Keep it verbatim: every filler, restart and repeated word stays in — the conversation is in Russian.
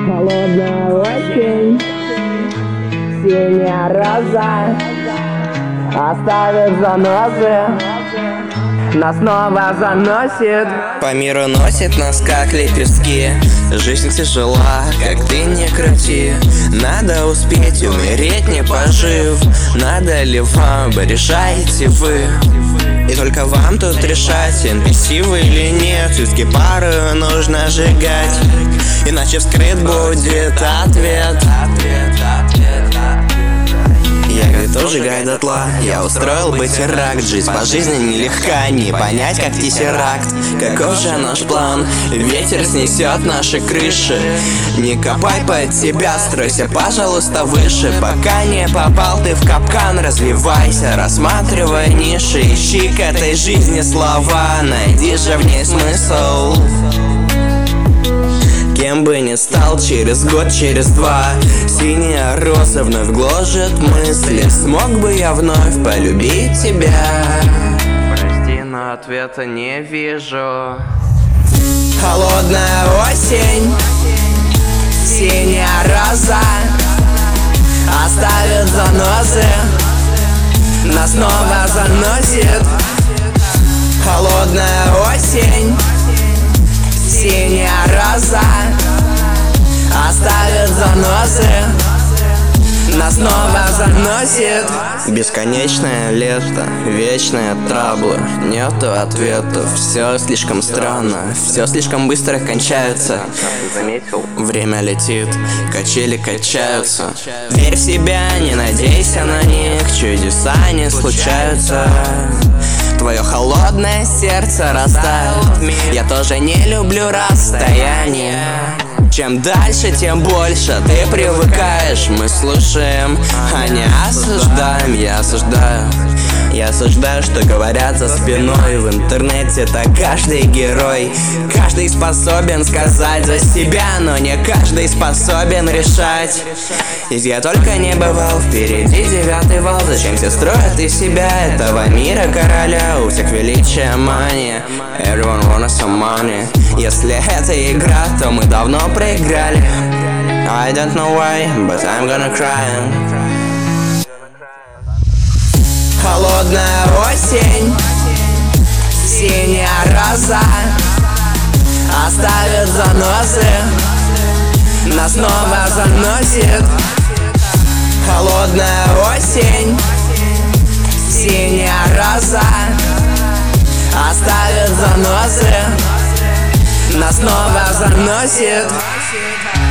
Холодная осень, синяя роза оставит заносы, нас снова заносит. По миру носит нас как лепестки. Жизнь тяжела, как ты не крути. Надо успеть умереть, не пожив. Надо ли вам, решаете вы. И только вам тут решать, эн пи си вы или нет. Виски пару нужно сжигать, иначе вскрыт будет ответ. Я готов сжигать дотла, я устроил бы теракт. Жизнь по жизни нелегка, не понять как тессеракт. Каков же наш план? Ветер снесет наши крыши. Не копай под себя, стройся, пожалуйста, выше. Пока не попал ты в капкан, развивайся, рассматривай ниши. Ищи к этой жизни слова, найди же в ней смысл. Кем бы ни стал через год, через два, синяя роза вновь гложет мысли. Смог бы я вновь полюбить тебя? Прости, но ответа не вижу. Холодная осень, синяя роза оставит заносы, нас снова заносит. Холодная осень, синяя роза оставит заносы, нас снова заносит. Бесконечное лето, вечные траблы, нету ответов, все слишком странно, все слишком быстро кончается. Заметил? Время летит, качели качаются. Верь в себя, не надейся на них, чудеса не случаются. Твое холодное сердце растает. Я тоже не люблю расстояние. Чем дальше, тем больше ты привыкаешь. Мы слушаем, а не осуждаем. Я осуждаю, я осуждаю, что говорят за спиной. В интернете это каждый герой. Каждый способен сказать за себя, но не каждый способен решать. Ведь я только не бывал, впереди девятый вал. Зачем все строят из себя этого мира короля? У всех величие мания, everyone wanna some money. Если это игра, то мы давно проиграли. I don't know why, but I'm gonna cry. Холодная осень, синяя роза оставит заносы, нас снова заносит. Холодная осень, синяя роза оставит заносы, нас снова заносит.